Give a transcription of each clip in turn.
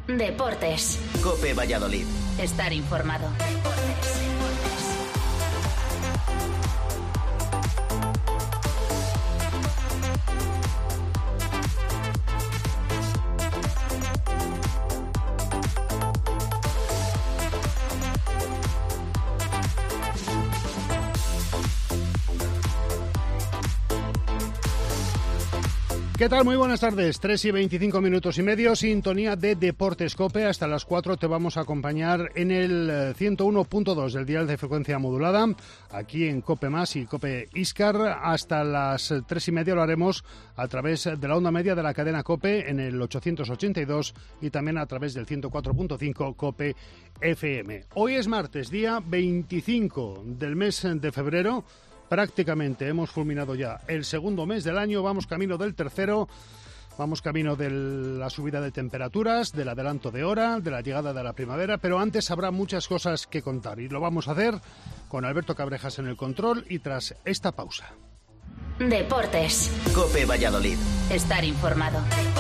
Deportes. COPE Valladolid. Estar informado. ¿Qué tal? Muy buenas tardes. 3 y 25 minutos y medio, sintonía de Deportes COPE. Hasta las 4 te vamos a acompañar en el 101.2 del dial de frecuencia modulada, aquí en COPE Más y COPE Iscar. Hasta las 3 y media lo haremos a través de la onda media de la cadena COPE en el 882 y también a través del 104.5 COPE FM. Hoy es martes, día 25 del mes de febrero. Prácticamente hemos fulminado ya el segundo mes del año, vamos camino del tercero, vamos camino de la subida de temperaturas, del adelanto de hora, de la llegada de la primavera, pero antes habrá muchas cosas que contar y lo vamos a hacer con Alberto Cabrejas en el control y tras esta pausa. Deportes. COPE Valladolid. Estar informado.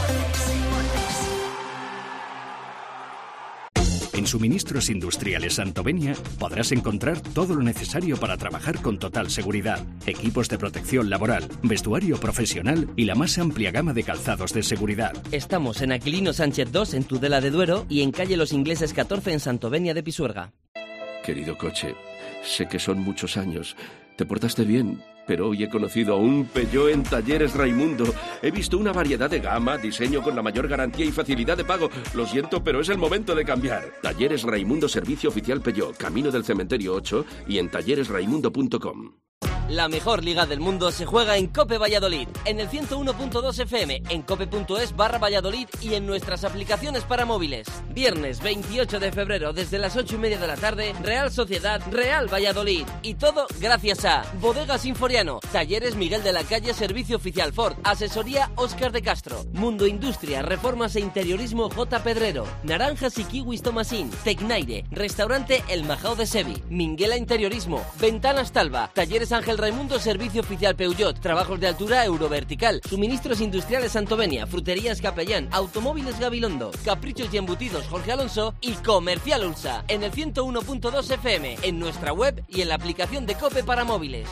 En Suministros Industriales Santovenia podrás encontrar todo lo necesario para trabajar con total seguridad. Equipos de protección laboral, vestuario profesional y la más amplia gama de calzados de seguridad. Estamos en Aquilino Sánchez 2 en Tudela de Duero y en calle Los Ingleses 14 en Santovenia de Pisuerga. Querido coche, sé que son muchos años. Te portaste bien, pero hoy he conocido a un Peugeot en Talleres Raimundo. He visto una variedad de gama, diseño con la mayor garantía y facilidad de pago. Lo siento, pero es el momento de cambiar. Talleres Raimundo, servicio oficial Peugeot, Camino del Cementerio 8 y en talleresraimundo.com. La mejor liga del mundo se juega en COPE Valladolid, en el 101.2 FM, en cope.es/Valladolid y en nuestras aplicaciones para móviles. Viernes 28 de febrero desde las 8:30 de la tarde, Real Sociedad, Real Valladolid. Y todo gracias a Bodegas Inforiano, Talleres Miguel de la Calle, servicio oficial Ford, asesoría Óscar de Castro, Mundo Industria, reformas e interiorismo J. Pedrero, Naranjas y Kiwis Tomasín, Tecnaire, Restaurante El Majao de Sevi, Minguela Interiorismo, Ventanas Talva, Talleres Ángel Raimundo, servicio oficial Peugeot, trabajos de altura Eurovertical, Suministros Industriales Santovenia, Fruterías Capellán, Automóviles Gabilondo, Caprichos y Embutidos Jorge Alonso y Comercial Ulsa, en el 101.2 FM, en nuestra web y en la aplicación de COPE para móviles.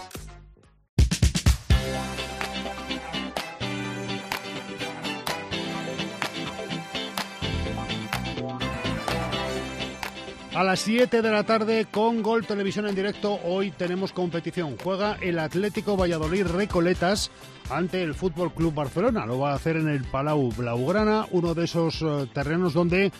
A las 7 de la tarde con Gol Televisión en directo, hoy tenemos competición. Juega el Atlético Valladolid Recoletas ante el Fútbol Club Barcelona. Lo va a hacer en el Palau Blaugrana, uno de esos terrenos donde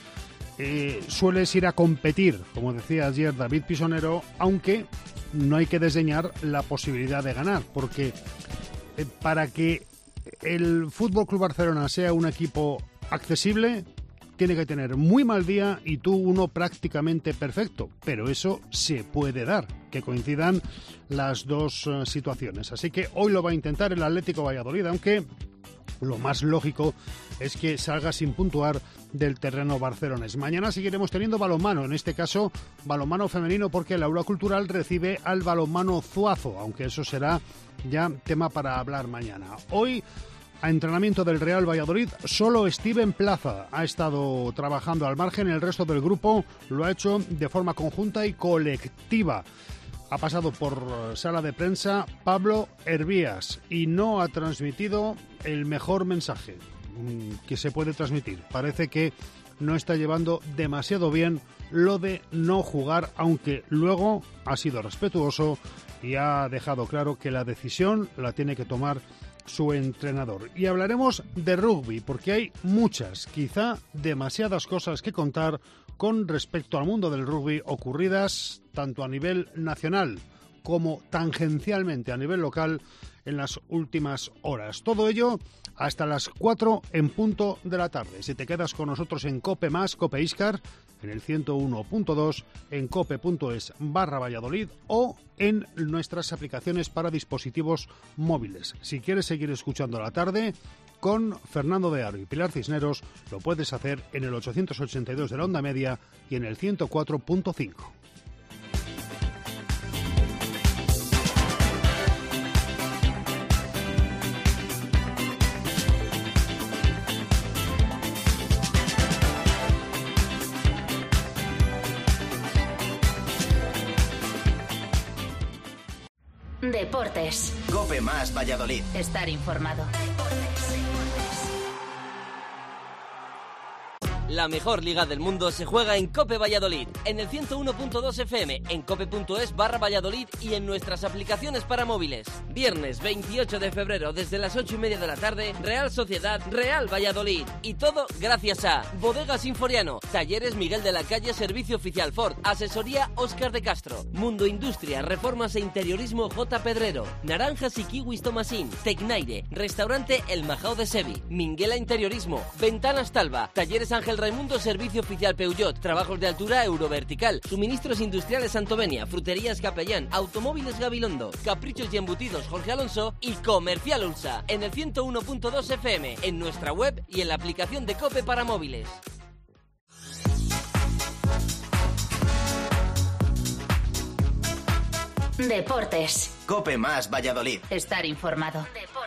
sueles ir a competir, como decía ayer David Pisonero, aunque no hay que desdeñar la posibilidad de ganar, porque para que el Fútbol Club Barcelona sea un equipo accesible, tiene que tener muy mal día y tú uno prácticamente perfecto, pero eso se puede dar, que coincidan las dos situaciones. Así que hoy lo va a intentar el Atlético Valladolid, aunque lo más lógico es que salga sin puntuar del terreno barcelonés. Mañana seguiremos teniendo balonmano, en este caso balonmano femenino, porque el Aula Cultural recibe al balonmano Zuazo, aunque eso será ya tema para hablar mañana. Hoy, a entrenamiento del Real Valladolid, solo Steven Plaza ha estado trabajando al margen, el resto del grupo lo ha hecho de forma conjunta y colectiva. Ha pasado por sala de prensa Pablo Hervías y no ha transmitido el mejor mensaje que se puede transmitir. Parece que no está llevando demasiado bien lo de no jugar, aunque luego ha sido respetuoso y ha dejado claro que la decisión la tiene que tomar su entrenador. Y hablaremos de rugby, porque hay muchas, quizá demasiadas cosas que contar con respecto al mundo del rugby ocurridas tanto a nivel nacional como tangencialmente a nivel local en las últimas horas. Todo ello hasta las 4 en punto de la tarde. Si te quedas con nosotros en COPE Más, COPE Iscar, en el 101.2, en cope.es/Valladolid o en nuestras aplicaciones para dispositivos móviles. Si quieres seguir escuchando la tarde con Fernando de Aro y Pilar Cisneros, lo puedes hacer en el 882 de la onda media y en el 104.5. Deportes. COPE más Valladolid. Estar informado. La mejor liga del mundo se juega en COPE Valladolid, en el 101.2 FM, en cope.es/Valladolid y en nuestras aplicaciones para móviles. Viernes 28 de febrero desde las 8:30 de la tarde, Real Sociedad, Real Valladolid. Y todo gracias a Bodegas Sinforiano, Talleres Miguel de la Calle, Servicio Oficial Ford, Asesoría Óscar de Castro, Mundo Industria, Reformas e Interiorismo J. Pedrero, Naranjas y Kiwis Tomasín, Tecnaire, Restaurante El Majao de Sevi, Minguela Interiorismo, Ventanas Talva, Talleres Ángel Raimundo, Servicio Oficial Peugeot, Trabajos de Altura Eurovertical, Suministros Industriales Santovenia, Fruterías Capellán, Automóviles Gabilondo, Caprichos y Embutidos Jorge Alonso y Comercial Ulsa, en el 101.2 FM, en nuestra web y en la aplicación de COPE para móviles. Deportes. COPE más Valladolid. Estar informado. Deportes.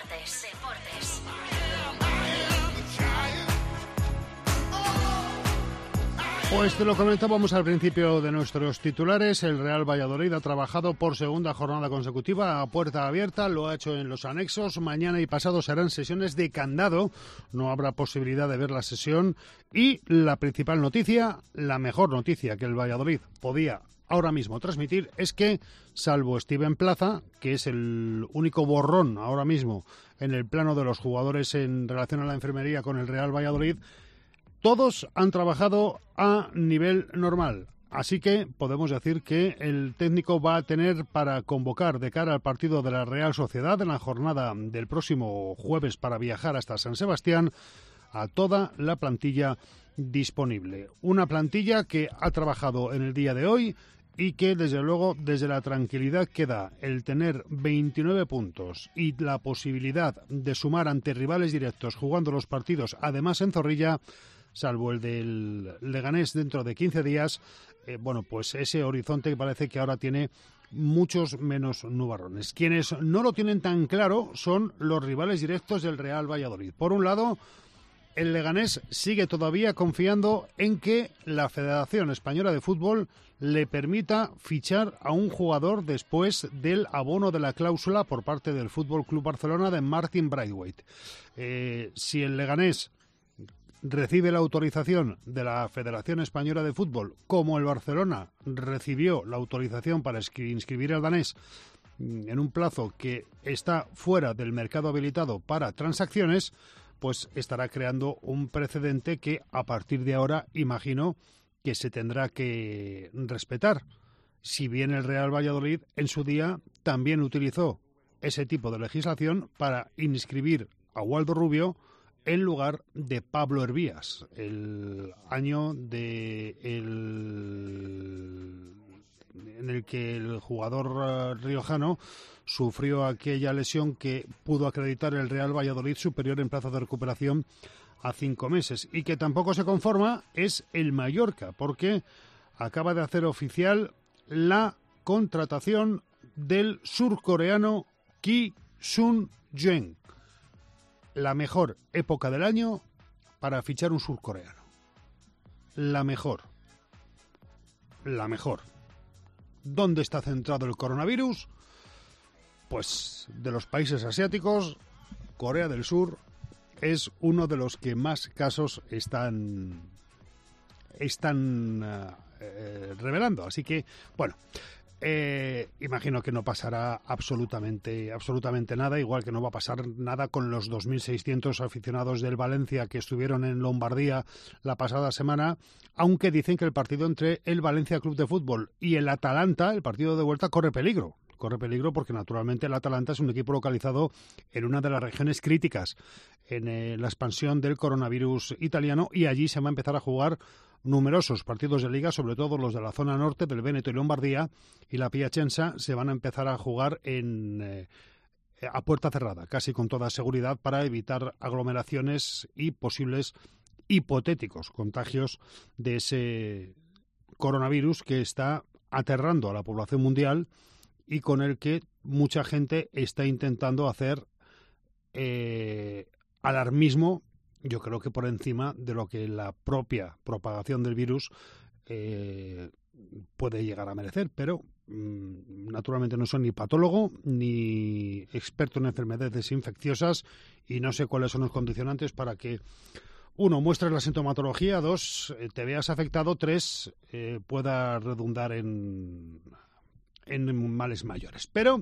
Pues te lo comentábamos al principio de nuestros titulares. El Real Valladolid ha trabajado por segunda jornada consecutiva a puerta abierta, lo ha hecho en los anexos. Mañana y pasado serán sesiones de candado, no habrá posibilidad de ver la sesión. Y la principal noticia, la mejor noticia que el Valladolid podía ahora mismo transmitir es que, salvo Steven Plaza, que es el único borrón ahora mismo en el plano de los jugadores en relación a la enfermería con el Real Valladolid, todos han trabajado a nivel normal. Así que podemos decir que el técnico va a tener para convocar de cara al partido de la Real Sociedad en la jornada del próximo jueves para viajar hasta San Sebastián a toda la plantilla disponible. Una plantilla que ha trabajado en el día de hoy y que, desde luego, desde la tranquilidad que da el tener 29 puntos y la posibilidad de sumar ante rivales directos jugando los partidos, además en Zorrilla, salvo el del Leganés dentro de 15 días, pues ese horizonte parece que ahora tiene muchos menos nubarrones. Quienes no lo tienen tan claro son los rivales directos del Real Valladolid. Por un lado, el Leganés sigue todavía confiando en que la Federación Española de Fútbol le permita fichar a un jugador después del abono de la cláusula por parte del Fútbol Club Barcelona de Martin Braithwaite. Si el Leganés recibe la autorización de la Federación Española de Fútbol, como el Barcelona recibió la autorización para inscribir al danés en un plazo que está fuera del mercado habilitado para transacciones, pues estará creando un precedente que a partir de ahora imagino que se tendrá que respetar. Si bien el Real Valladolid en su día también utilizó ese tipo de legislación para inscribir a Waldo Rubio en lugar de Pablo Hervías, el año en el que el jugador riojano sufrió aquella lesión que pudo acreditar el Real Valladolid superior en plazo de recuperación a 5 meses. Y que tampoco se conforma es el Mallorca, porque acaba de hacer oficial la contratación del surcoreano Ki Sun-jung. La mejor época del año para fichar un surcoreano. La mejor. ¿Dónde está centrado el coronavirus? Pues de los países asiáticos, Corea del Sur es uno de los que más casos están revelando. Así que, bueno, imagino que no pasará absolutamente nada, igual que no va a pasar nada con los 2.600 aficionados del Valencia que estuvieron en Lombardía la pasada semana, aunque dicen que el partido entre el Valencia Club de Fútbol y el Atalanta, el partido de vuelta, corre peligro porque naturalmente el Atalanta es un equipo localizado en una de las regiones críticas en la expansión del coronavirus italiano, y allí se va a empezar a jugar numerosos partidos de liga, sobre todo los de la zona norte del Véneto y Lombardía, y la Piacenza se van a empezar a jugar a puerta cerrada, casi con toda seguridad, para evitar aglomeraciones y posibles hipotéticos contagios de ese coronavirus que está aterrando a la población mundial y con el que mucha gente está intentando hacer alarmismo, yo creo que por encima de lo que la propia propagación del virus puede llegar a merecer, pero naturalmente no soy ni patólogo ni experto en enfermedades infecciosas y no sé cuáles son los condicionantes para que, 1, muestres la sintomatología, 2, te veas afectado, 3, pueda redundar en males mayores. Pero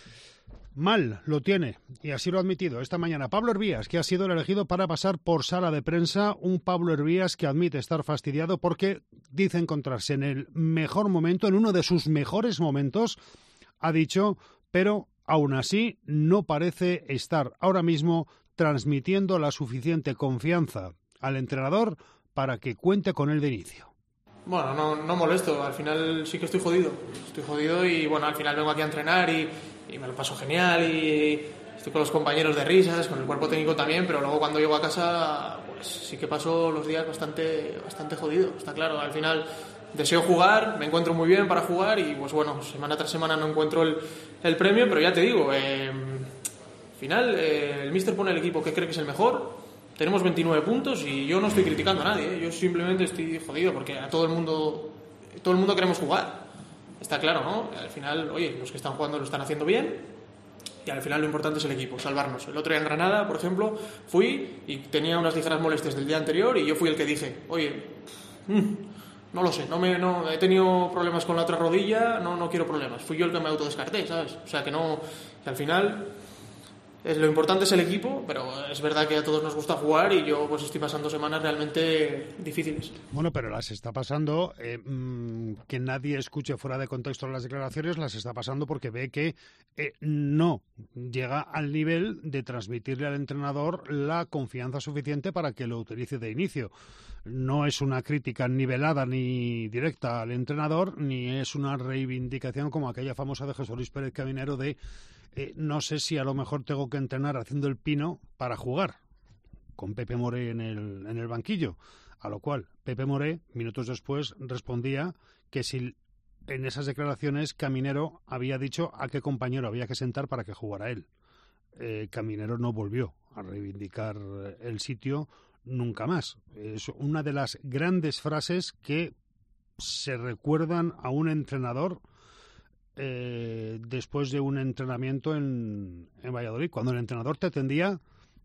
mal lo tiene, y así lo ha admitido esta mañana Pablo Hervías, que ha sido el elegido para pasar por sala de prensa. Un Pablo Hervías que admite estar fastidiado porque dice encontrarse en el mejor momento, en uno de sus mejores momentos, ha dicho, pero aún así no parece estar ahora mismo transmitiendo la suficiente confianza al entrenador para que cuente con él de inicio. Bueno, no molesto, al final sí que estoy jodido y bueno, al final vengo aquí a entrenar y me lo paso genial y estoy con los compañeros de risas, con el cuerpo técnico también, pero luego cuando llego a casa pues sí que paso los días bastante jodido, está claro. Al final deseo jugar, me encuentro muy bien para jugar y pues bueno, semana tras semana no encuentro el premio, pero ya te digo, al final el míster pone el equipo que cree que es el mejor. Tenemos 29 puntos y yo no estoy criticando a nadie, yo simplemente estoy jodido porque a todo el mundo queremos jugar. Está claro, ¿no? Al final, oye, los que están jugando lo están haciendo bien y al final lo importante es el equipo, salvarnos. El otro día en Granada, por ejemplo, fui y tenía unas ligeras molestias del día anterior y yo fui el que dije, oye, no lo sé, no he tenido problemas con la otra rodilla, no quiero problemas. Fui yo el que me autodescarté, ¿sabes? O sea que que al final lo importante es el equipo, pero es verdad que a todos nos gusta jugar y yo pues estoy pasando semanas realmente difíciles. Bueno, pero las está pasando, que nadie escuche fuera de contexto las declaraciones, las está pasando porque ve que no llega al nivel de transmitirle al entrenador la confianza suficiente para que lo utilice de inicio. No es una crítica nivelada ni directa al entrenador, ni es una reivindicación como aquella famosa de José Luis Pérez Caminero de no sé si a lo mejor tengo que entrenar haciendo el pino para jugar, con Pepe Moré en el banquillo. A lo cual Pepe Moré, minutos después, respondía que si en esas declaraciones Caminero había dicho a qué compañero había que sentar para que jugara él. Caminero no volvió a reivindicar el sitio nunca más. Es una de las grandes frases que se recuerdan a un entrenador después de un entrenamiento en Valladolid, cuando el entrenador te atendía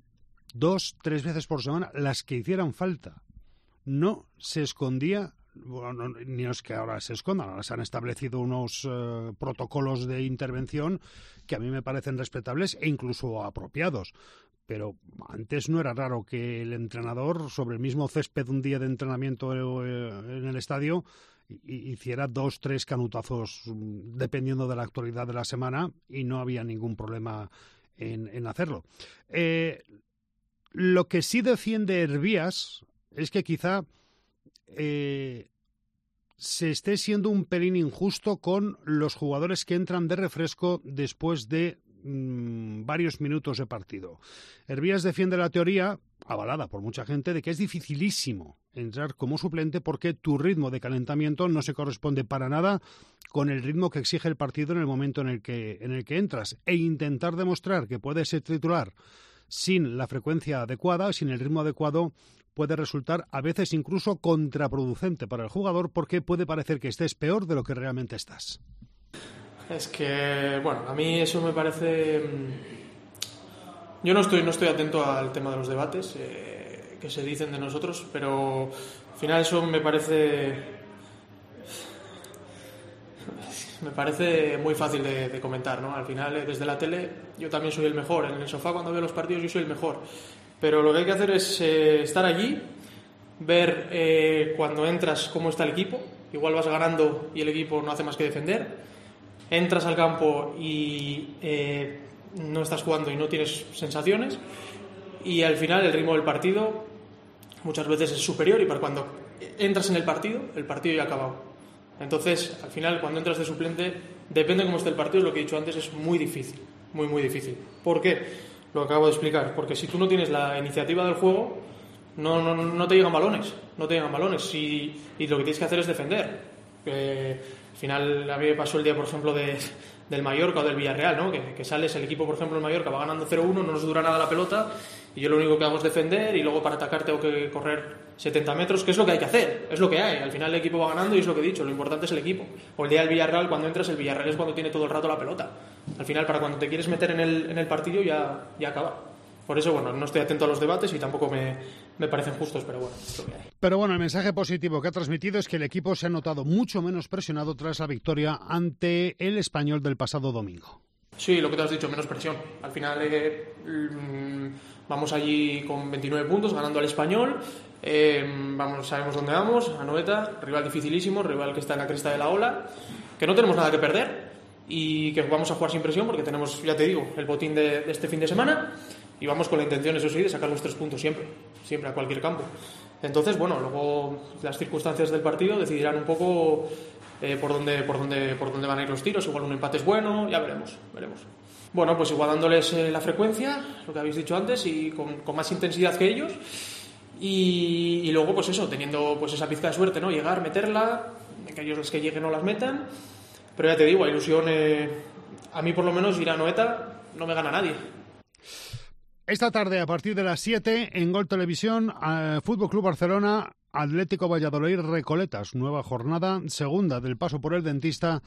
2-3 veces por semana, las que hicieran falta. No se escondía, bueno, ni es que ahora se escondan, ahora se han establecido unos protocolos de intervención que a mí me parecen respetables e incluso apropiados. Pero antes no era raro que el entrenador, sobre el mismo césped un día de entrenamiento en el estadio, hiciera 2-3 canutazos dependiendo de la actualidad de la semana y no había ningún problema en hacerlo. Lo que sí defiende Hervías es que quizá se esté siendo un pelín injusto con los jugadores que entran de refresco después de varios minutos de partido. Hervías defiende la teoría, avalada por mucha gente, de que es dificilísimo entrar como suplente porque tu ritmo de calentamiento no se corresponde para nada con el ritmo que exige el partido en el momento en el que entras, e intentar demostrar que puedes ser titular sin la frecuencia adecuada, sin el ritmo adecuado, puede resultar a veces incluso contraproducente para el jugador porque puede parecer que estés peor de lo que realmente estás. Es que, bueno, a mí eso me parece... Yo no estoy atento al tema de los debates que se dicen de nosotros, pero al final eso me parece muy fácil de comentar, ¿no? Al final, desde la tele, yo también soy el mejor. En el sofá, cuando veo los partidos, yo soy el mejor. Pero lo que hay que hacer es estar allí, ver cuando entras cómo está el equipo. Igual vas ganando y el equipo no hace más que defender. Entras al campo y no estás jugando y no tienes sensaciones, y al final el ritmo del partido muchas veces es superior y para cuando entras en el partido ya ha acabado. Entonces, al final, cuando entras de suplente, depende de cómo esté el partido, lo que he dicho antes, es muy difícil, muy difícil. ¿Por qué? Lo acabo de explicar, porque si tú no tienes la iniciativa del juego, no te llegan balones, y lo que tienes que hacer es defender. Al final, a mí me pasó el día, por ejemplo, del Mallorca o del Villarreal, ¿no? Que sales, el equipo, por ejemplo, el Mallorca va ganando 0-1, no nos dura nada la pelota y yo lo único que hago es defender y luego para atacar tengo que correr 70 metros, que es lo que hay que hacer, es lo que hay. Al final el equipo va ganando y es lo que he dicho, lo importante es el equipo. O el día del Villarreal, cuando entras, el Villarreal es cuando tiene todo el rato la pelota. Al final, para cuando te quieres meter en el partido ya acaba. Por eso, bueno, no estoy atento a los debates y tampoco me parecen justos, pero bueno, es lo que hay. Pero bueno, el mensaje positivo que ha transmitido es que el equipo se ha notado mucho menos presionado tras la victoria ante el Español del pasado domingo. Sí, lo que te has dicho, menos presión. Al final vamos allí con 29 puntos, ganando al Español. Sabemos dónde vamos, a Anoeta, rival dificilísimo, rival que está en la cresta de la ola, que no tenemos nada que perder y que vamos a jugar sin presión porque tenemos, ya te digo, el botín de este fin de semana. Y vamos con la intención, eso sí, de sacar los 3 puntos siempre a cualquier campo. Entonces, bueno, luego las circunstancias del partido decidirán un poco por dónde van a ir los tiros. Igual un empate es bueno, ya veremos. Bueno, pues igual dándoles la frecuencia, lo que habéis dicho antes, y con más intensidad que ellos. Y luego, pues eso, teniendo pues esa pizca de suerte, ¿no? Llegar, meterla, que ellos los que lleguen no las metan. Pero ya te digo, la ilusión, a mí por lo menos, ir a Noeta no me gana nadie. Esta tarde, a partir de las 7, en Gol Televisión, Fútbol Club Barcelona, Atlético Valladolid, Recoletas. Nueva jornada, segunda del paso por el dentista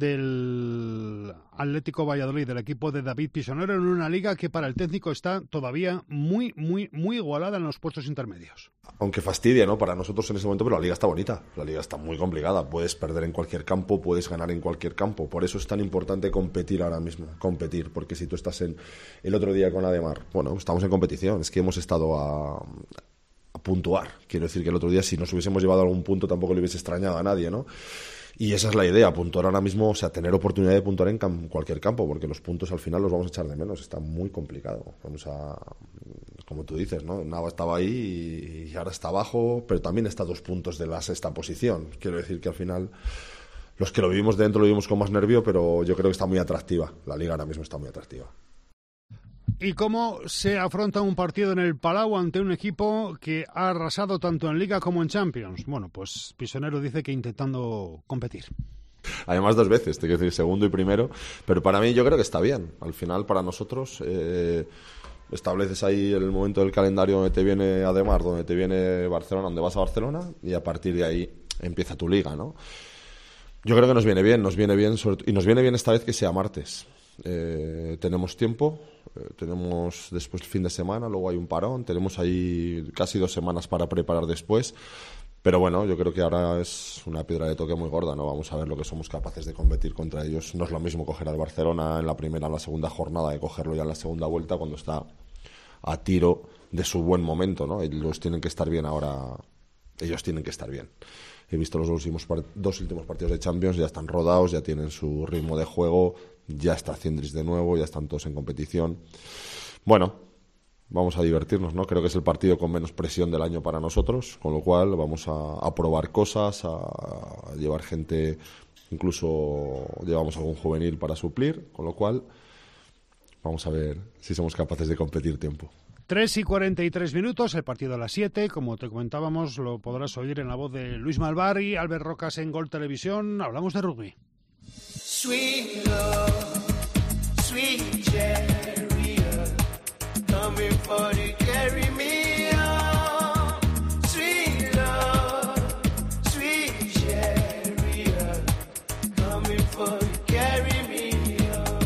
del Atlético Valladolid, del equipo de David Pisonero, en una liga que para el técnico está todavía muy igualada en los puestos intermedios. Aunque fastidia, ¿no?, para nosotros en ese momento, pero la liga está bonita, la liga está muy complicada. Puedes perder en cualquier campo, puedes ganar en cualquier campo. Por eso es tan importante competir ahora mismo, porque si tú estás el otro día con Ademar, bueno, estamos en competición, es que hemos estado a puntuar. Quiero decir que el otro día, si nos hubiésemos llevado algún punto, tampoco le hubiese extrañado a nadie, ¿no? Y esa es la idea, puntuar ahora mismo, o sea, tener oportunidad de puntuar en cualquier campo, porque los puntos al final los vamos a echar de menos. Está muy complicado. Como tú dices, ¿no? Nava estaba ahí y ahora está abajo, pero también está a 2 puntos de la 6ª posición. Quiero decir que al final, los que lo vivimos dentro lo vivimos con más nervio, pero yo creo que está muy atractiva. La liga ahora mismo está muy atractiva. ¿Y cómo se afronta un partido en el Palau ante un equipo que ha arrasado tanto en Liga como en Champions? Bueno, pues Pisonero dice que intentando competir. Además 2 veces, te quiero decir, segundo y primero, pero para mí yo creo que está bien. Al final, para nosotros, estableces ahí el momento del calendario donde te viene Ademar, donde te viene Barcelona, donde vas a Barcelona, y a partir de ahí empieza tu liga, ¿no? Yo creo que nos viene bien, y nos viene bien esta vez que sea martes. Tenemos tiempo, tenemos después el fin de semana, luego hay un parón, tenemos ahí casi 2 semanas para preparar después, pero bueno, yo creo que ahora es una piedra de toque muy gorda, ¿no? Vamos a ver lo que somos capaces de competir contra ellos. No es lo mismo coger al Barcelona en la primera o en la segunda jornada que cogerlo ya en la segunda vuelta cuando está a tiro de su buen momento, ¿no? Ellos tienen que estar bien ahora, ellos tienen que estar bien. He visto los 2 últimos partidos de Champions, ya están rodados, ya tienen su ritmo de juego, ya está Cindris de nuevo, ya están todos en competición. Bueno, vamos a divertirnos, ¿no? Creo que es el partido con menos presión del año para nosotros, con lo cual vamos a probar cosas, a llevar gente, incluso llevamos algún juvenil para suplir, con lo cual vamos a ver si somos capaces de competir tiempo. 3:43, el partido a las 7, como te comentábamos, lo podrás oír en la voz de Luis Malvar y Albert Rocas en Gol Televisión. Hablamos de rugby. Sweet love, sweet chariot, coming for to carry me on. Sweet love, sweet chariot, coming for to carry me on.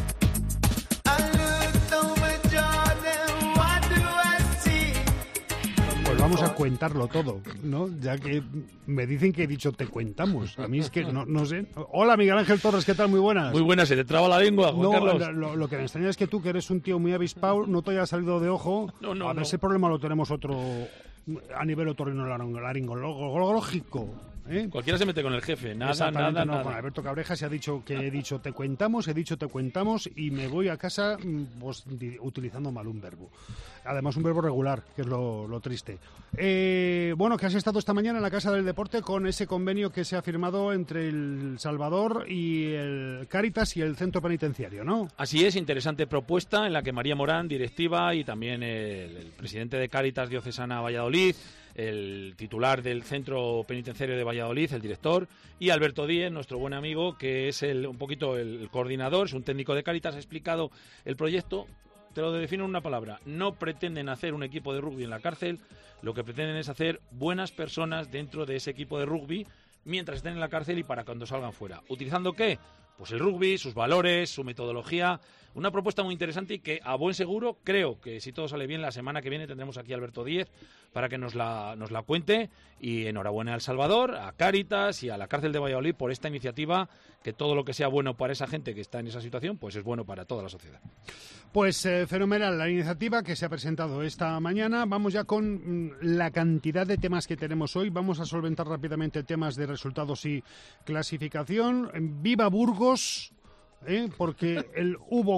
I looked over Jordan, what do I see? Pues vamos a cuentarlo todo, ¿no? Ya que me dicen que he dicho te cuentamos. A mí es que no sé. Hola, Miguel Ángel Torres, ¿qué tal? Muy buenas. Muy buenas, se te traba la lengua, Juan Carlos. Lo que me extraña es que tú, que eres un tío muy avispado, no te haya salido de ojo. No, a ver, ese problema lo tenemos otro a nivel otorrinolaringológico. ¿Eh? Cualquiera se mete con el jefe, nada. Con Alberto Cabreja se ha dicho que he dicho te cuentamos y me voy a casa pues, utilizando mal un verbo. Además un verbo regular, que es lo triste. Bueno, que has estado esta mañana en la Casa del Deporte con ese convenio que se ha firmado entre El Salvador y el Cáritas y el Centro Penitenciario, ¿no? Así es, interesante propuesta en la que María Morán, directiva, y también el presidente de Cáritas Diocesana Valladolid, el titular del Centro Penitenciario de Valladolid, el director, y Alberto Díez, nuestro buen amigo, que es un poquito el coordinador, es un técnico de Cáritas, ha explicado el proyecto te lo defino en una palabra. No pretenden hacer un equipo de rugby en la cárcel, lo que pretenden es hacer buenas personas dentro de ese equipo de rugby mientras estén en la cárcel y para cuando salgan fuera. ¿Utilizando qué? Pues el rugby, sus valores, su metodología. Una propuesta muy interesante y que a buen seguro, creo que si todo sale bien, la semana que viene tendremos aquí a Alberto Díez para que nos la cuente. Y enhorabuena a El Salvador, a Cáritas y a la cárcel de Valladolid por esta iniciativa, que todo lo que sea bueno para esa gente que está en esa situación, pues es bueno para toda la sociedad. Pues fenomenal la iniciativa que se ha presentado esta mañana. Vamos ya con la cantidad de temas que tenemos hoy. Vamos a solventar rápidamente temas de resultados y clasificación. ¡Viva Burgos! Porque el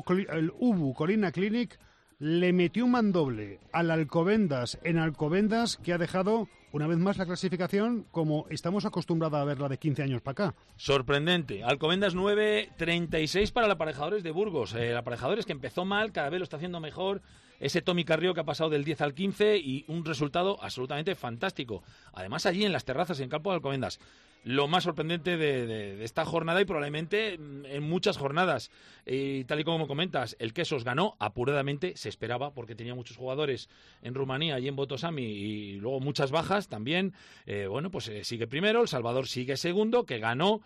UBU Colina Clinic le metió un mandoble al Alcobendas en Alcobendas, que ha dejado una vez más la clasificación como estamos acostumbrados a verla de 15 años para acá. Sorprendente. Alcobendas 9, 36 para el Aparejadores de Burgos. El Aparejadores que empezó mal, cada vez lo está haciendo mejor. Ese Tommy Carrillo que ha pasado del 10 al 15 y un resultado absolutamente fantástico. Además allí en las terrazas, en campo de Alcobendas. Lo más sorprendente de esta jornada y probablemente en muchas jornadas. Tal y como comentas, el Quesos ganó apuradamente, se esperaba, porque tenía muchos jugadores en Rumanía y en Botosami y luego muchas bajas también. Sigue primero, El Salvador sigue segundo, que ganó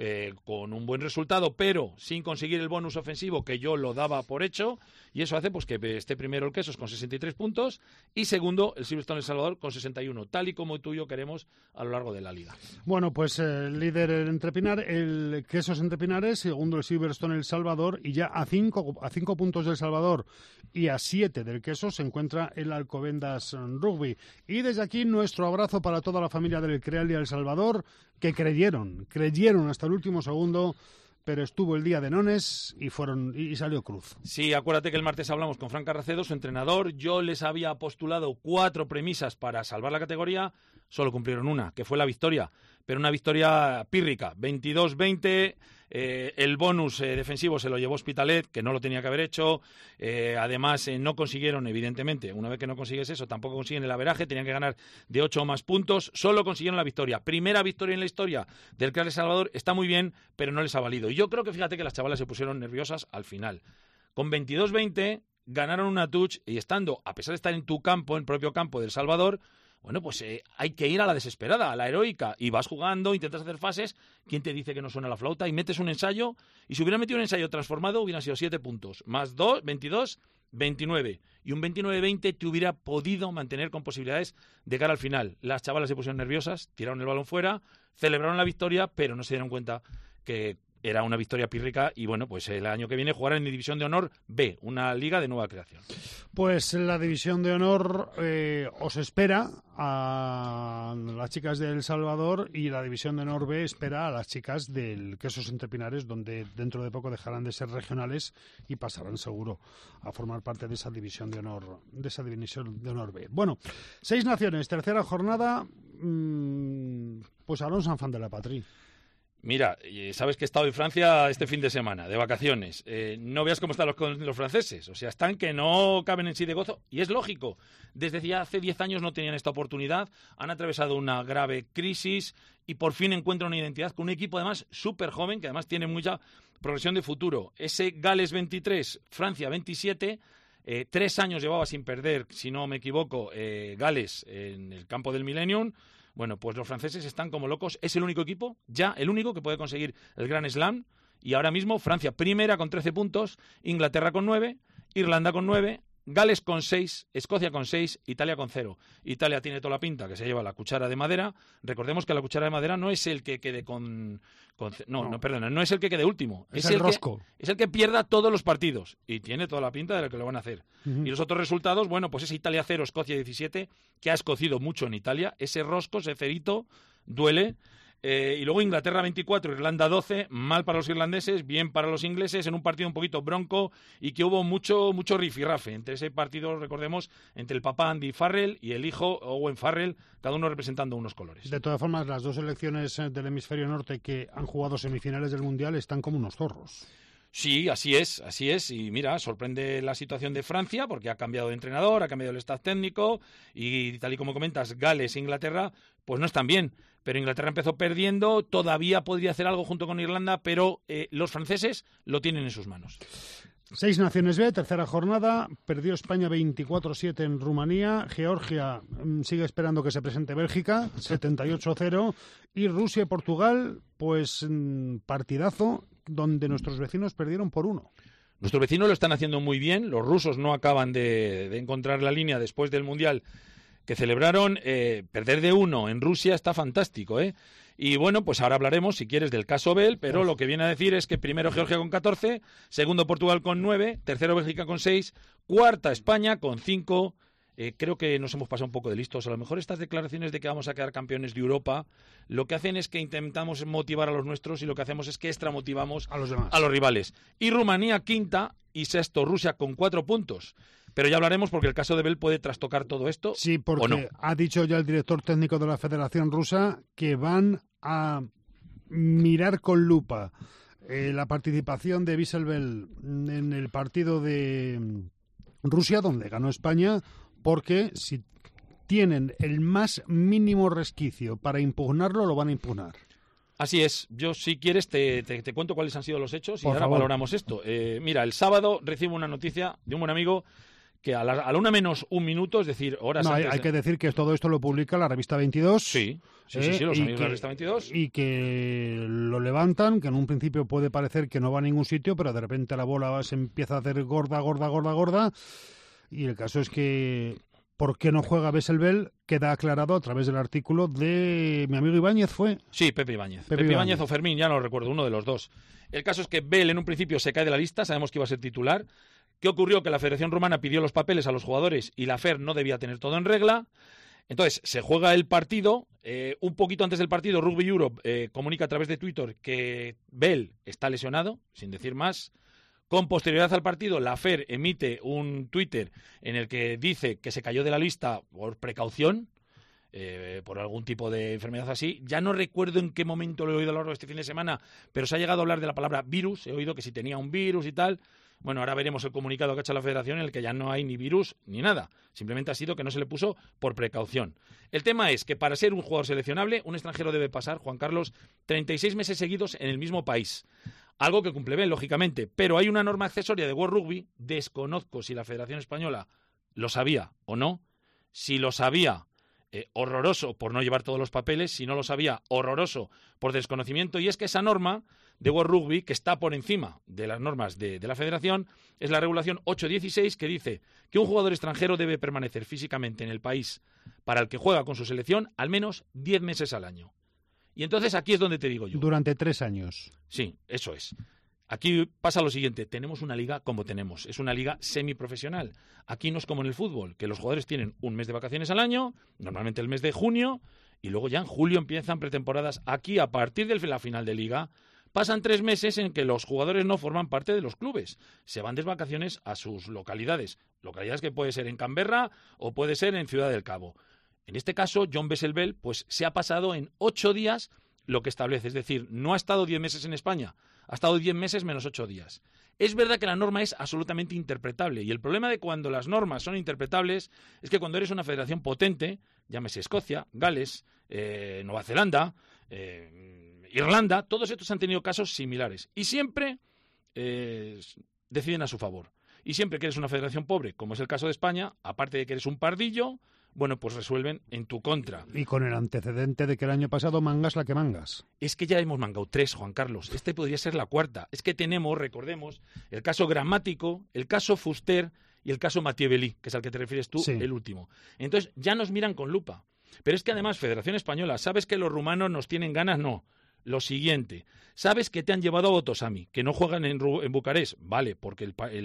con un buen resultado, pero sin conseguir el bonus ofensivo que yo lo daba por hecho, y eso hace pues que esté primero el Quesos con 63 puntos y segundo el Silverstone El Salvador con 61, tal y como tú y yo queremos a lo largo de la liga. Bueno, pues el líder el Entrepinar, el Quesos Entrepinares, segundo el Silverstone El Salvador, y ya a 5 puntos del Salvador y a 7 del Quesos se encuentra el Alcobendas Rugby. Y desde aquí nuestro abrazo para toda la familia del Crealia El Salvador, que creyeron hasta el último segundo, pero estuvo el día de nones y salió cruz. Sí, acuérdate que el martes hablamos con Fran Carracedo, su entrenador. Yo les había postulado 4 premisas para salvar la categoría, solo cumplieron una, que fue la victoria, pero una victoria pírrica, 22-20. El bonus defensivo se lo llevó Hospitalet, que no lo tenía que haber hecho. Además, no consiguieron, evidentemente, una vez que no consigues eso, tampoco consiguen el averaje, tenían que ganar de 8 o más puntos. Solo consiguieron la victoria. Primera victoria en la historia del Real El Salvador. Está muy bien, pero no les ha valido. Y yo creo que fíjate que las chavalas se pusieron nerviosas al final. Con 22-20 ganaron una touch y estando, a pesar de estar en tu campo, en el propio campo del Salvador, bueno, pues hay que ir a la desesperada, a la heroica, y vas jugando, intentas hacer fases. ¿Quién te dice que no suena la flauta? Y metes un ensayo, y si hubiera metido un ensayo transformado hubieran sido 7 puntos, más 2, 22, 29, y un 29-20 te hubiera podido mantener con posibilidades de cara al final. Las chavalas se pusieron nerviosas, tiraron el balón fuera, celebraron la victoria, pero no se dieron cuenta que era una victoria pírrica y bueno, pues el año que viene jugarán en División de Honor B, una liga de nueva creación. Pues la División de Honor os espera a las chicas de El Salvador y la División de Honor B espera a las chicas del Quesos Entrepinares, donde dentro de poco dejarán de ser regionales y pasarán seguro a formar parte de esa División de Honor, B. Bueno, 6 naciones, tercera jornada, pues Alonso Sanfán de la Patria. Mira, sabes que he estado en Francia este fin de semana, de vacaciones. No veas cómo están los franceses. O sea, están que no caben en sí de gozo. Y es lógico. Desde hace 10 años no tenían esta oportunidad. Han atravesado una grave crisis y por fin encuentran una identidad con un equipo además súper joven, que además tiene mucha progresión de futuro. Ese Gales 23, Francia 27... 3 años llevaba sin perder, si no me equivoco, Gales en el campo del Millennium. Bueno, pues los franceses están como locos. Es el único equipo, ya el único que puede conseguir el Grand Slam. Y ahora mismo Francia primera con 13 puntos, Inglaterra con 9, Irlanda con 9, Gales con 6, Escocia con 6, Italia con 0. Italia tiene toda la pinta que se lleva la cuchara de madera. Recordemos que la cuchara de madera no es el que quede no es el que quede último. Es el rosco. Es el que pierda todos los partidos. Y tiene toda la pinta de lo que lo van a hacer. Y los otros resultados, bueno, pues es Italia 0, Escocia 17, que ha escocido mucho en Italia. Ese rosco, ese cerito, duele. Y luego Inglaterra 24, Irlanda 12, mal para los irlandeses, bien para los ingleses, en un partido un poquito bronco y que hubo mucho rifirrafe entre ese partido, recordemos, entre el papá Andy Farrell y el hijo Owen Farrell, cada uno representando unos colores. De todas formas, las dos selecciones del hemisferio norte que han jugado semifinales del Mundial están como unos zorros. Sí, así es. Y mira, sorprende la situación de Francia porque ha cambiado de entrenador, ha cambiado el staff técnico y tal y como comentas, Gales e Inglaterra pues no están bien. Pero Inglaterra empezó perdiendo, todavía podría hacer algo junto con Irlanda, pero los franceses lo tienen en sus manos. Seis Naciones B, tercera jornada, perdió España 24-7 en Rumanía, Georgia sigue esperando que se presente Bélgica, 78-0, y Rusia y Portugal, pues partidazo, donde nuestros vecinos perdieron por 1. Nuestros vecinos lo están haciendo muy bien, los rusos no acaban de encontrar la línea después del Mundial que celebraron. Perder de 1 en Rusia está fantástico, ¿eh? Y bueno, pues ahora hablaremos, si quieres, del caso Bell, pero lo que viene a decir es que primero Georgia con 14, segundo Portugal con 9, tercero Bélgica con 6, cuarta España con 5. Creo que nos hemos pasado un poco de listos. A lo mejor estas declaraciones de que vamos a quedar campeones de Europa, lo que hacen es que intentamos motivar a los nuestros y lo que hacemos es que extramotivamos a los demás, a los rivales. Y Rumanía quinta y sexto Rusia con 4 puntos. Pero ya hablaremos porque el caso de Bell puede trastocar todo esto. Sí, porque ¿o no? Ha dicho ya el director técnico de la Federación Rusa que van a mirar con lupa la participación de Wieselbel en el partido de Rusia, donde ganó España, porque si tienen el más mínimo resquicio para impugnarlo, lo van a impugnar. Así es. Yo, si quieres, te cuento cuáles han sido los hechos y Por ahora favor. valoramos esto. Mira, el sábado recibo una noticia de un buen amigo que a la 1 menos 1 minuto, es decir, horas No, antes... hay que decir que todo esto lo publica la revista 22. Sí, los amigos de la revista 22. Y que lo levantan, que en un principio puede parecer que no va a ningún sitio, pero de repente la bola se empieza a hacer gorda. Y el caso es que por qué no juega Wieselbel queda aclarado a través del artículo de mi amigo Ibáñez, ¿fue? Sí, Pepe Ibáñez. Pepe Ibáñez o Fermín, ya no lo recuerdo, uno de los dos. El caso es que Bell en un principio se cae de la lista, sabemos que iba a ser titular. ¿Qué ocurrió? Que la Federación Rumana pidió los papeles a los jugadores y la FER no debía tener todo en regla. Entonces, se juega el partido. Un poquito antes del partido, Rugby Europe comunica a través de Twitter que Bell está lesionado, sin decir más. Con posterioridad al partido, la FER emite un Twitter en el que dice que se cayó de la lista por precaución, por algún tipo de enfermedad así. Ya no recuerdo en qué momento lo he oído a lo largo de este fin de semana, pero se ha llegado a hablar de la palabra virus. He oído que si tenía un virus y tal. Bueno, ahora veremos el comunicado que ha hecho la Federación en el que ya no hay ni virus ni nada. Simplemente ha sido que no se le puso por precaución. El tema es que para ser un jugador seleccionable, un extranjero debe pasar, Juan Carlos, 36 meses seguidos en el mismo país. Algo que cumple bien, lógicamente. Pero hay una norma accesoria de World Rugby. Desconozco si la Federación Española lo sabía o no. Si lo sabía, horroroso por no llevar todos los papeles. Si no lo sabía, horroroso por desconocimiento. Y es que esa norma de World Rugby, que está por encima de las normas de la Federación, es la regulación 816, que dice que un jugador extranjero debe permanecer físicamente en el país para el que juega con su selección al menos 10 meses al año. Y entonces aquí es donde te digo yo. Durante 3 años. Sí, eso es. Aquí pasa lo siguiente, tenemos una liga como tenemos, es una liga semiprofesional. Aquí no es como en el fútbol, que los jugadores tienen un mes de vacaciones al año, normalmente el mes de junio, y luego ya en julio empiezan pretemporadas. Aquí, a partir de la final de liga, pasan 3 meses en que los jugadores no forman parte de los clubes. Se van de vacaciones a sus localidades. Localidades que puede ser en Canberra o puede ser en Ciudad del Cabo. En este caso, John Wieselbel pues, se ha pasado en 8 días lo que establece. Es decir, no ha estado 10 meses en España, ha estado 10 meses menos 8 días. Es verdad que la norma es absolutamente interpretable. Y el problema de cuando las normas son interpretables es que cuando eres una federación potente, llámese Escocia, Gales, Nueva Zelanda, Irlanda, todos estos han tenido casos similares y siempre deciden a su favor. Y siempre que eres una federación pobre, como es el caso de España, aparte de que eres un pardillo, bueno, pues resuelven en tu contra. Y con el antecedente de que el año pasado mangas la que mangas. Es que ya hemos mangado 3, Juan Carlos. Este podría ser la 4ª. Es que tenemos, recordemos, el caso Gramático, el caso Fuster y el caso Mathieu Belí, que es al que te refieres tú, sí. El último. Entonces ya nos miran con lupa. Pero es que además, Federación Española, ¿sabes que los rumanos nos tienen ganas? No. Lo siguiente, ¿sabes que te han llevado a Botosami, que no juegan en Bucarest? Vale, porque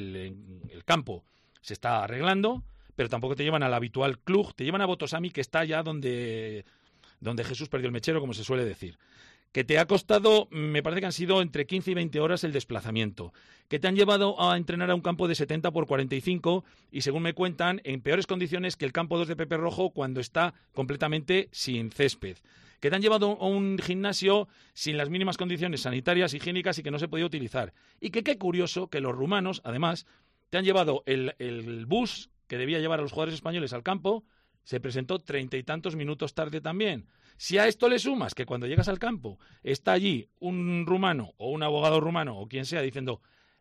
el campo se está arreglando, pero tampoco te llevan al habitual club, te llevan a Botosami, que está allá donde Jesús perdió el mechero, como se suele decir. Que te ha costado, me parece que han sido entre 15 y 20 horas el desplazamiento. Que te han llevado a entrenar a un campo de 70 por 45 y, según me cuentan, en peores condiciones que el campo 2 de Pepe Rojo cuando está completamente sin césped. Que te han llevado a un gimnasio sin las mínimas condiciones sanitarias, higiénicas y que no se podía utilizar. Y que qué curioso que los rumanos, además, te han llevado el bus que debía llevar a los jugadores españoles al campo, se presentó 30 y tantos minutos tarde también. Si a esto le sumas que cuando llegas al campo está allí un rumano o un abogado rumano o quien sea diciendo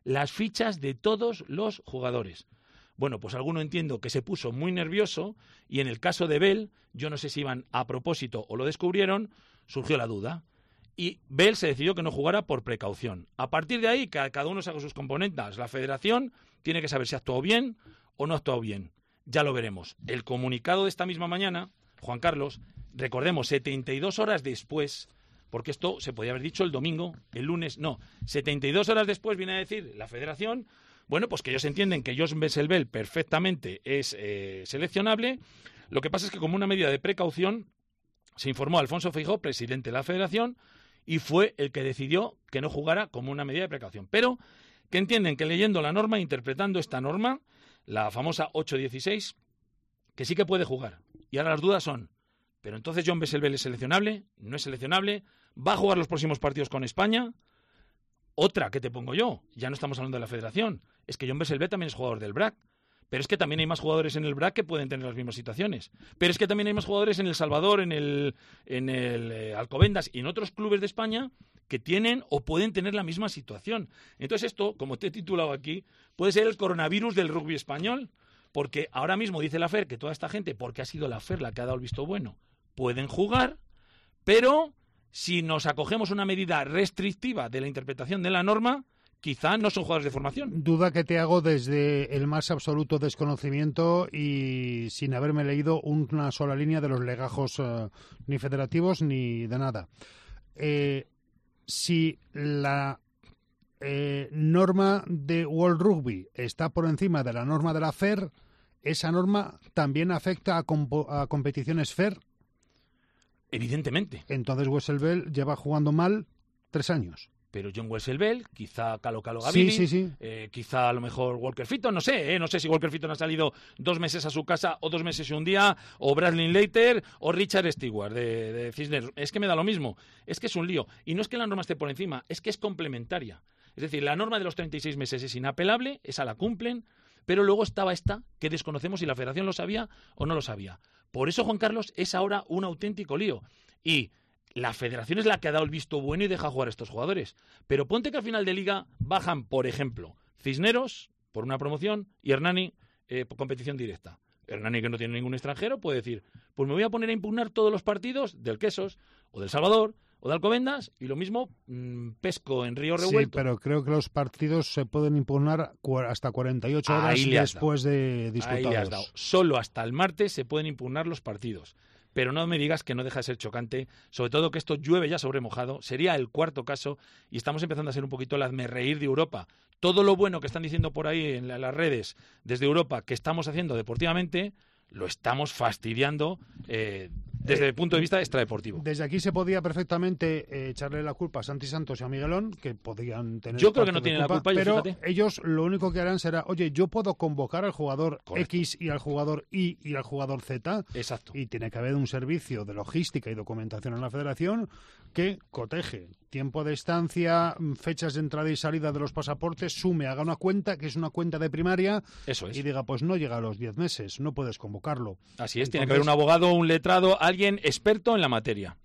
las fichas de todos los jugadores. Bueno, pues alguno entiendo que se puso muy nervioso y en el caso de Bell, yo no sé si iban a propósito o lo descubrieron, surgió la duda. Y Bell se decidió que no jugara por precaución. A partir de ahí, cada uno saca sus componentes. La federación tiene que saber si ha actuado bien o no ha actuado bien. Ya lo veremos. El comunicado de esta misma mañana, Juan Carlos, recordemos, 72 horas después, porque esto se podía haber dicho el domingo, el lunes, no. 72 horas después viene a decir la federación, bueno, pues que ellos entienden que Josh Besselbel perfectamente es seleccionable. Lo que pasa es que como una medida de precaución se informó a Alfonso Feijóo, presidente de la federación, y fue el que decidió que no jugara como una medida de precaución. Pero que entienden que leyendo la norma, interpretando esta norma, la famosa 8.16, que sí que puede jugar. Y ahora las dudas son, ¿pero entonces John Besselbel es seleccionable? ¿No es seleccionable? ¿Va a jugar los próximos partidos con España? Otra que te pongo yo, ya no estamos hablando de la federación, es que John Besselbel también es jugador del BRAC. Pero es que también hay más jugadores en el BRAC que pueden tener las mismas situaciones. Pero es que también hay más jugadores en El Salvador, en el Alcobendas y en otros clubes de España que tienen o pueden tener la misma situación. Entonces esto, como te he titulado aquí, puede ser el coronavirus del rugby español. Porque ahora mismo dice la FER que toda esta gente, porque ha sido la FER la que ha dado el visto bueno, pueden jugar, pero si nos acogemos a una medida restrictiva de la interpretación de la norma, quizá no son jugadores de formación. Duda que te hago desde el más absoluto desconocimiento y sin haberme leído una sola línea de los legajos ni federativos ni de nada. Si la norma de World Rugby está por encima de la norma de la FER, ¿esa norma también afecta a competiciones FER? Evidentemente. Entonces Besselbel lleva jugando mal 3 años. Pero John Besselbel, quizá Calo Gavini, sí. Quizá a lo mejor Walker Fitton, no sé si Walker Fitton ha salido 2 meses a su casa o 2 meses y un día, o Bradley Leiter o Richard Stewart de Cisneros. Es que me da lo mismo, es que es un lío. Y no es que la norma esté por encima, es que es complementaria. Es decir, la norma de los 36 meses es inapelable, esa la cumplen, pero luego estaba esta que desconocemos si la federación lo sabía o no lo sabía. Por eso, Juan Carlos, es ahora un auténtico lío. Y la federación es la que ha dado el visto bueno y deja jugar a estos jugadores. Pero ponte que al final de liga bajan, por ejemplo, Cisneros por una promoción y Hernani por competición directa. Hernani, que no tiene ningún extranjero, puede decir, pues me voy a poner a impugnar todos los partidos del Quesos o del Salvador o de Alcobendas y lo mismo pesco en Río Revuelto. Sí, pero creo que los partidos se pueden impugnar hasta 48 horas después de disputados. Ahí le has dado. Solo hasta el martes se pueden impugnar los partidos. Pero no me digas que no deja de ser chocante, sobre todo que esto llueve ya sobre mojado, sería el 4.º caso y estamos empezando a ser un poquito el hazmerreír de Europa. Todo lo bueno que están diciendo por ahí en las redes desde Europa que estamos haciendo deportivamente, lo estamos fastidiando desde el punto de vista extradeportivo. Desde aquí se podía perfectamente echarle la culpa a Santi Santos y a Miguelón, que podían tener... Yo creo que no tienen la culpa, pero fíjate. Ellos lo único que harán será, oye, yo puedo convocar al jugador X y al jugador Y y al jugador Z. Exacto. Y tiene que haber un servicio de logística y documentación en la federación que coteje tiempo de estancia, fechas de entrada y salida de los pasaportes, sume, haga una cuenta, que es una cuenta de primaria, eso es, y diga, pues no llega a los 10 meses, no puedes convocarlo. Así es, tiene que haber un abogado, un letrado, alguien experto en la materia.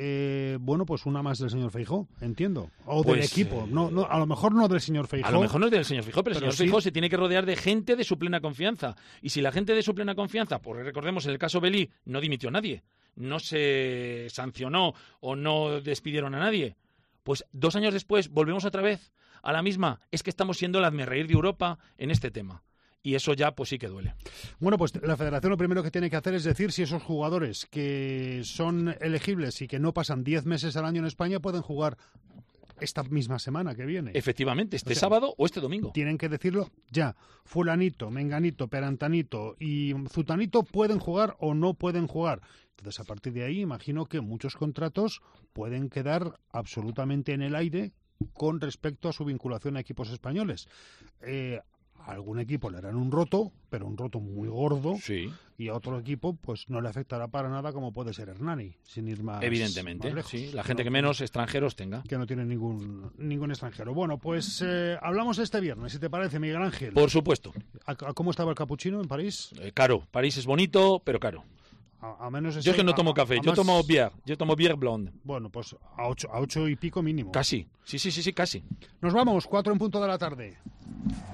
Bueno, pues una más del señor Feijóo, entiendo. O del equipo. No, a lo mejor no del señor Feijóo. A lo mejor no es del señor Feijóo, pero el señor Feijóo se tiene que rodear de gente de su plena confianza. Y si la gente de su plena confianza, pues recordemos en el caso Belí, no dimitió nadie, no se sancionó o no despidieron a nadie, pues 2 años después volvemos otra vez a la misma. Es que estamos siendo el hazmerreír de Europa en este tema. Y eso ya, pues sí que duele. Bueno, pues la federación lo primero que tiene que hacer es decir si esos jugadores que son elegibles y que no pasan 10 meses al año en España pueden jugar esta misma semana que viene. Efectivamente, sábado o este domingo. Tienen que decirlo ya. Fulanito, menganito, perantanito y zutanito pueden jugar o no pueden jugar. Entonces, a partir de ahí, imagino que muchos contratos pueden quedar absolutamente en el aire con respecto a su vinculación a equipos españoles. A algún equipo le harán un roto, pero un roto muy gordo, sí. Y a otro equipo pues no le afectará para nada, como puede ser Hernani, sin ir más, evidentemente, más lejos. Sí, la gente que menos extranjeros tenga. Que no tiene ningún extranjero. Bueno, pues hablamos este viernes, si te parece, Miguel Ángel. Por supuesto. ¿Cómo estaba el capuchino en París? Caro. París es bonito, pero caro. A menos de Yo es que 6, no tomo café, yo tomo bière blonde. Bueno, pues a 8 y pico mínimo. Casi, sí, casi. Nos vamos, 4 en punto de la tarde.